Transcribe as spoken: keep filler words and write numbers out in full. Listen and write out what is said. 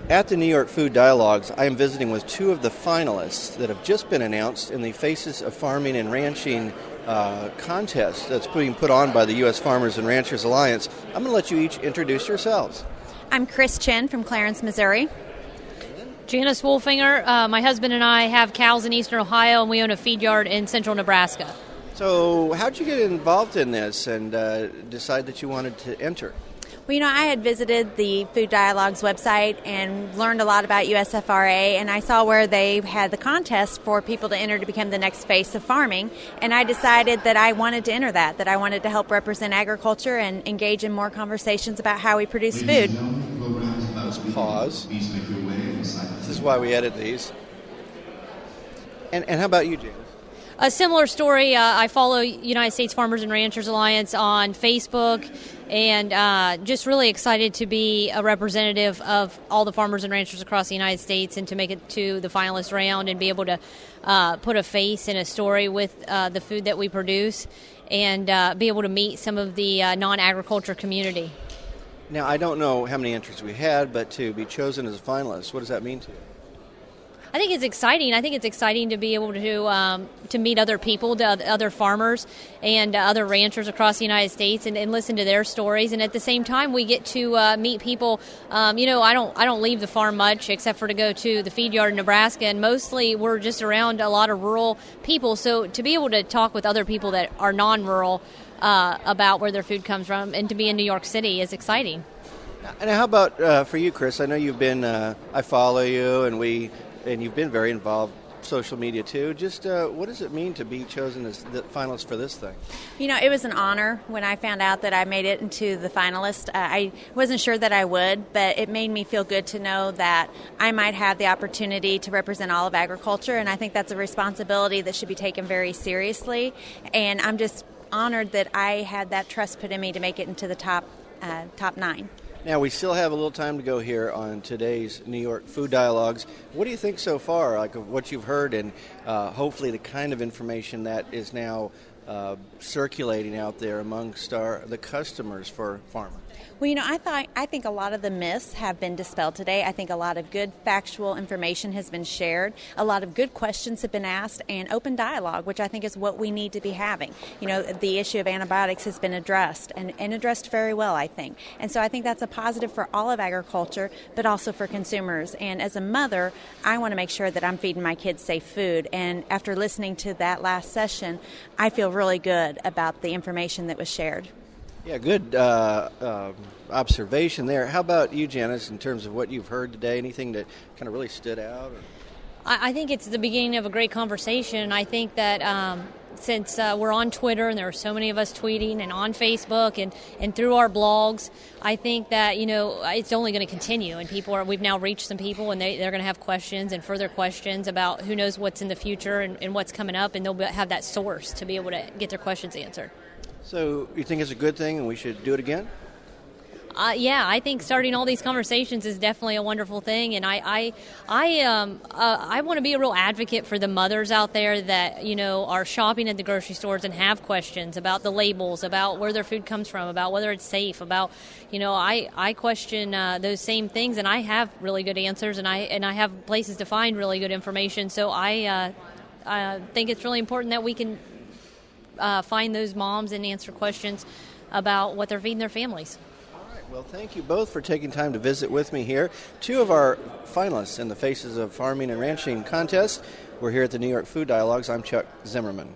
At the New York Food Dialogues, I am visiting with two of the finalists that have just been announced in the Faces of Farming and Ranching uh, contest that's being put on by the U S Farmers and Ranchers Alliance. I'm going to let you each introduce yourselves. I'm Chris Chen from Clarence, Missouri. Janice Wolfinger. Uh, my husband and I have cows in eastern Ohio, and we own a feed yard in central Nebraska. So how'd you get involved in this and uh, decide that you wanted to enter? Well, you know, I had visited the Food Dialogues website and learned a lot about U S F R A, and I saw where they had the contest for people to enter to become the next face of farming, and I decided that I wanted to enter that, that I wanted to help represent agriculture and engage in more conversations about how we produce food. Let's pause. This is why we edit these. And, and how about you, James? A similar story. Uh, I follow United States Farmers and Ranchers Alliance on Facebook, and uh, just really excited to be a representative of all the farmers and ranchers across the United States and to make it to the finalist round and be able to uh, put a face and a story with uh, the food that we produce and uh, be able to meet some of the uh, non-agriculture community. Now, I don't know how many entries we had, but to be chosen as a finalist, what does that mean to you? I think it's exciting. I think it's exciting to be able to um, to meet other people, to other farmers and uh, other ranchers across the United States, and, and listen to their stories. And at the same time, we get to uh, meet people. Um, you know, I don't I don't leave the farm much except for to go to the feed yard in Nebraska, and mostly we're just around a lot of rural people. So to be able to talk with other people that are non-rural uh, about where their food comes from, and to be in New York City is exciting. And how about uh, for you, Chris? I know you've been. Uh, I follow you, and we. And you've been very involved social media too. Just uh, what does it mean to be chosen as the finalist for this thing? You know, it was an honor when I found out that I made it into the finalist. Uh, I wasn't sure that I would, but it made me feel good to know that I might have the opportunity to represent all of agriculture, and I think that's a responsibility that should be taken very seriously. And I'm just honored that I had that trust put in me to make it into the top uh, top nine. Now, we still have a little time to go here on today's New York Food Dialogues. What do you think so far, like of what you've heard, and uh, hopefully the kind of information that is now uh, circulating out there amongst our, the customers for farmers? Well, you know, I thought I think a lot of the myths have been dispelled today. I think a lot of good factual information has been shared. A lot of good questions have been asked, and open dialogue, which I think is what we need to be having. You know, the issue of antibiotics has been addressed, and, and addressed very well, I think. And so I think that's a positive for all of agriculture, but also for consumers. And as a mother, I want to make sure that I'm feeding my kids safe food. And after listening to that last session, I feel really good about the information that was shared. Yeah, good uh, uh, observation there. How about you, Janice, in terms of what you've heard today? Anything that kind of really stood out? Or? I, I think it's the beginning of a great conversation. I think that um, since uh, we're on Twitter, and there are so many of us tweeting, and on Facebook, and, and through our blogs, I think that, you know, it's only going to continue. And people are, we've now reached some people, and they, they're going to have questions and further questions about who knows what's in the future and, and what's coming up, and they'll have that source to be able to get their questions answered. So you think it's a good thing and we should do it again? Uh, yeah, I think starting all these conversations is definitely a wonderful thing, and I, I, I, um, uh, I want to be a real advocate for the mothers out there that, you know, are shopping at the grocery stores and have questions about the labels, about where their food comes from, about whether it's safe, about, you know, I, I question uh, those same things, and I have really good answers, and I and I have places to find really good information. So I, uh, I think it's really important that we can uh, find those moms and answer questions about what they're feeding their families. Well, thank you both for taking time to visit with me here. Two of our finalists in the Faces of Farming and Ranching contest. We're here at the New York Food Dialogues. I'm Chuck Zimmerman.